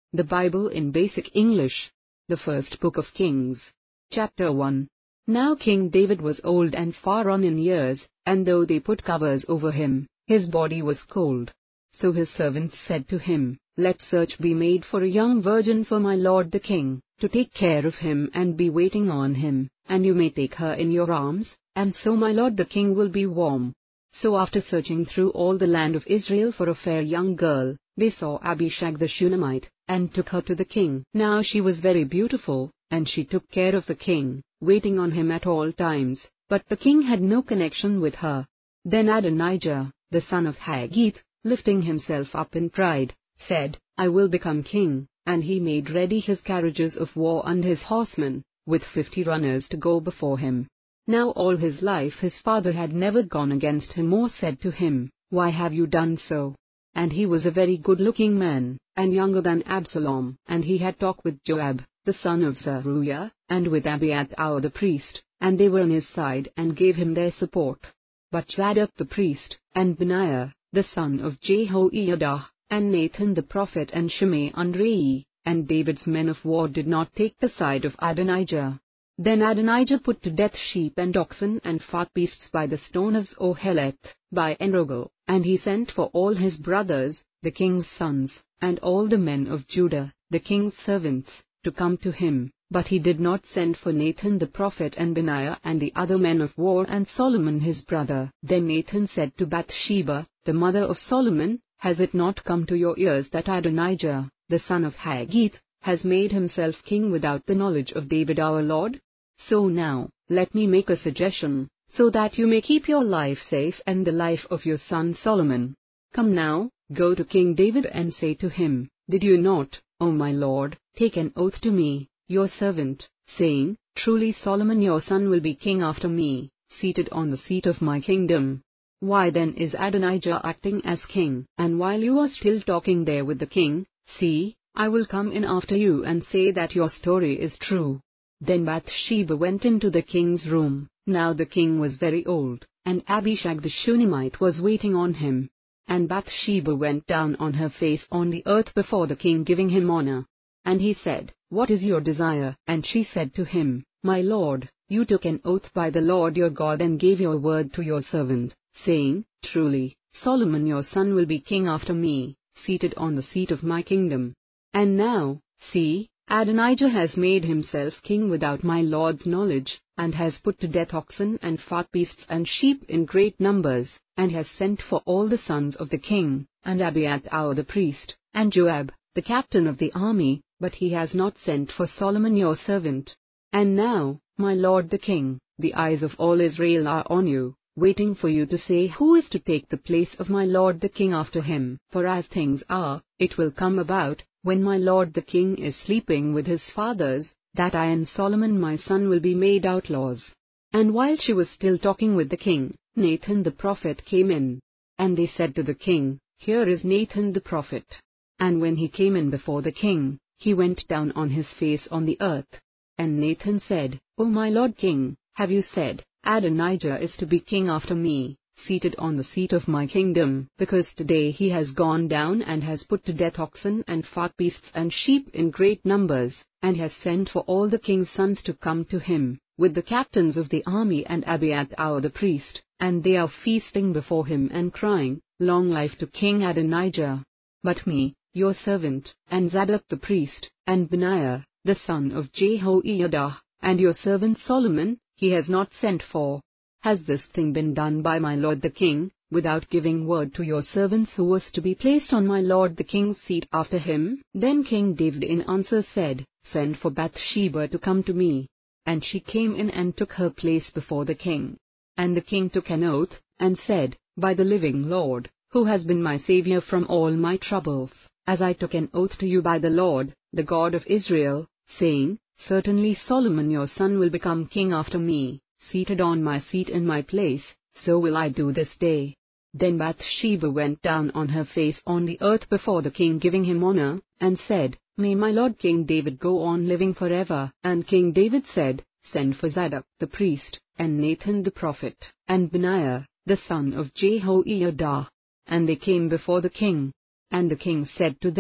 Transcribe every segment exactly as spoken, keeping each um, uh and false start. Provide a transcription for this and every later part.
The Bible in Basic English. The First Book of Kings. Chapter one. Now King David was old and far on in years, and though they put covers over him, his body was cold. So his servants said to him, Let search be made for a young virgin for my lord the king, to take care of him and be waiting on him, and you may take her in your arms, and so my lord the king will be warm. So after searching through all the land of Israel for a fair young girl, they saw Abishag the Shunammite, and took her to the king. Now she was very beautiful, and she took care of the king, waiting on him at all times, but the king had no connection with her. Then Adonijah, the son of Haggith, lifting himself up in pride, said, I will become king, and he made ready his carriages of war and his horsemen, with fifty runners to go before him. Now all his life his father had never gone against him or said to him, Why have you done so? And he was a very good-looking man, and younger than Absalom, and he had talked with Joab, the son of Zeruiah, and with Abiathar the priest, and they were on his side and gave him their support. But Zadok the priest, and Benaiah, the son of Jehoiada, and Nathan the prophet, and Shimei and Rei, and David's men of war did not take the side of Adonijah. Then Adonijah put to death sheep and oxen and fat beasts by the stone of Zoheleth, by Enrogel, and he sent for all his brothers, the king's sons, and all the men of Judah, the king's servants, to come to him, but he did not send for Nathan the prophet and Benaiah and the other men of war and Solomon his brother. Then Nathan said to Bathsheba, the mother of Solomon, Has it not come to your ears that Adonijah, the son of Haggith, has made himself king without the knowledge of David our Lord? So now, let me make a suggestion, so that you may keep your life safe and the life of your son Solomon. Come now, go to King David and say to him, Did you not, O my lord, take an oath to me, your servant, saying, Truly Solomon your son will be king after me, seated on the seat of my kingdom? Why then is Adonijah acting as king? And while you are still talking there with the king, see, I will come in after you and say that your story is true. Then Bathsheba went into the king's room. Now the king was very old, and Abishag the Shunammite was waiting on him. And Bathsheba went down on her face on the earth before the king, giving him honor. And he said, What is your desire? And she said to him, My lord, you took an oath by the Lord your God and gave your word to your servant, saying, Truly, Solomon your son will be king after me, seated on the seat of my kingdom. And now, see, Adonijah has made himself king without my lord's knowledge, and has put to death oxen and fat beasts and sheep in great numbers, and has sent for all the sons of the king, and Abiathar the priest, and Joab, the captain of the army, but he has not sent for Solomon your servant. And now, my lord the king, the eyes of all Israel are on you, waiting for you to say who is to take the place of my lord the king after him. For as things are, it will come about, when my lord the king is sleeping with his fathers, that I and Solomon my son will be made outlaws. And while she was still talking with the king, Nathan the prophet came in. And they said to the king, Here is Nathan the prophet. And when he came in before the king, he went down on his face on the earth. And Nathan said, O my lord king, have you said, Adonijah is to be king after me, seated on the seat of my kingdom? Because today he has gone down and has put to death oxen and fat beasts and sheep in great numbers, and has sent for all the king's sons to come to him, with the captains of the army and Abiathar the priest, and they are feasting before him and crying, Long life to King Adonijah. But me, your servant, and Zadok the priest, and Benaiah, the son of Jehoiada, and your servant Solomon, he has not sent for. Has this thing been done by my lord the king, without giving word to your servants who was to be placed on my lord the king's seat after him? Then King David in answer said, Send for Bathsheba to come to me. And she came in and took her place before the king. And the king took an oath, and said, By the living Lord, who has been my saviour from all my troubles, as I took an oath to you by the Lord, the God of Israel, saying, Certainly Solomon your son will become king after me, seated on my seat in my place, so will I do this day. Then Bathsheba went down on her face on the earth before the king, giving him honor, and said, May my lord King David go on living forever. And King David said, Send for Zadok the priest, and Nathan the prophet, and Benaiah, the son of Jehoiada. And they came before the king. And the king said to them,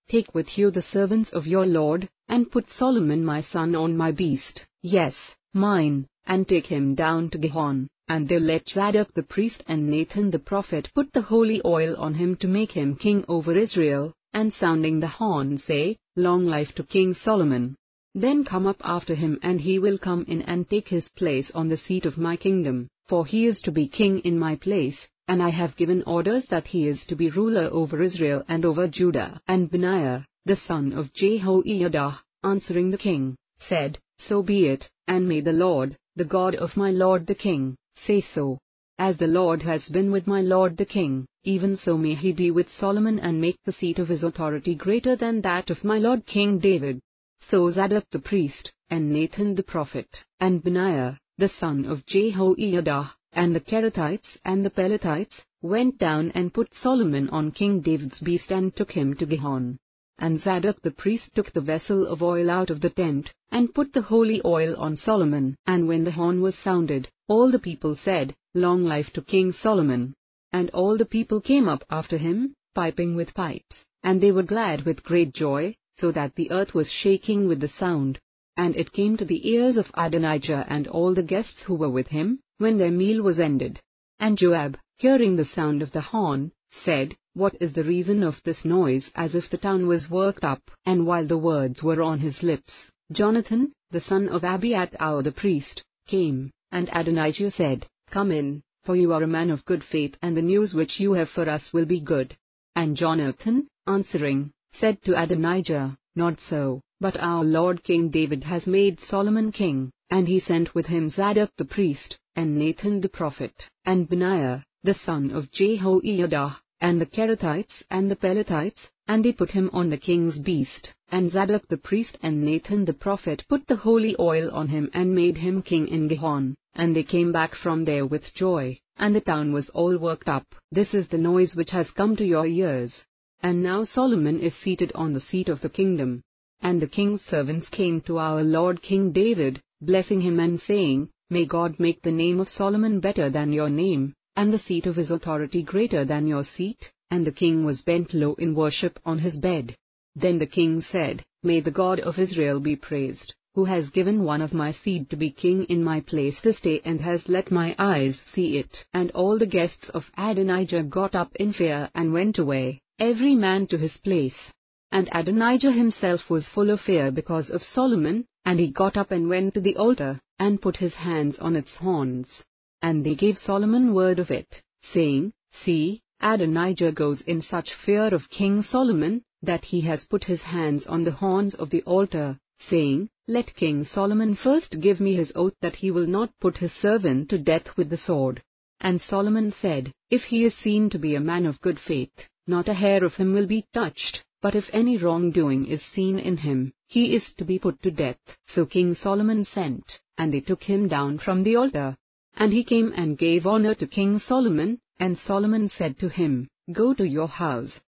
Take with you the servants of your lord, and put Solomon my son on my beast, yes, mine, and take him down to Gihon. And they let Zadok the priest and Nathan the prophet put the holy oil on him to make him king over Israel, and sounding the horn say, Long life to King Solomon. Then come up after him, and he will come in and take his place on the seat of my kingdom, for he is to be king in my place, and I have given orders that he is to be ruler over Israel and over Judah. And Benaiah, the son of Jehoiada, answering the king, said, So be it, and may the Lord, the God of my lord the king, say so. As the Lord has been with my lord the king, even so may he be with Solomon, and make the seat of his authority greater than that of my lord King David. So Zadok the priest, and Nathan the prophet, and Benaiah, the son of Jehoiada, and the Kerethites and the Pelethites, went down and put Solomon on King David's beast and took him to Gihon. And Zadok the priest took the vessel of oil out of the tent, and put the holy oil on Solomon. And when the horn was sounded, all the people said, Long life to King Solomon. And all the people came up after him, piping with pipes, and they were glad with great joy, so that the earth was shaking with the sound. And it came to the ears of Adonijah and all the guests who were with him, when their meal was ended. And Joab, hearing the sound of the horn, said, What is the reason of this noise, as if the town was worked up? And while the words were on his lips, Jonathan, the son of Abiathar the priest, came, and Adonijah said, Come in, for you are a man of good faith, and the news which you have for us will be good. And Jonathan, answering, said to Adonijah, Not so, but our lord King David has made Solomon king. And he sent with him Zadok the priest, and Nathan the prophet, and Benaiah, the son of Jehoiada, and the Kerethites and the Pelethites, and they put him on the king's beast. And Zadok the priest and Nathan the prophet put the holy oil on him and made him king in Gihon. And they came back from there with joy, and the town was all worked up. This is the noise which has come to your ears. And now Solomon is seated on the seat of the kingdom. And the king's servants came to our lord King David, blessing him and saying, May God make the name of Solomon better than your name, and the seat of his authority greater than your seat. And the king was bent low in worship on his bed. Then the king said, May the God of Israel be praised, who has given one of my seed to be king in my place this day, and has let my eyes see it. And all the guests of Adonijah got up in fear and went away, every man to his place. And Adonijah himself was full of fear because of Solomon, and he got up and went to the altar, and put his hands on its horns. And they gave Solomon word of it, saying, See, Adonijah goes in such fear of King Solomon, that he has put his hands on the horns of the altar, saying, Let King Solomon first give me his oath that he will not put his servant to death with the sword. And Solomon said, If he is seen to be a man of good faith, not a hair of him will be touched. But if any wrongdoing is seen in him, he is to be put to death. So King Solomon sent, and they took him down from the altar. And he came and gave honor to King Solomon, and Solomon said to him, Go to your house,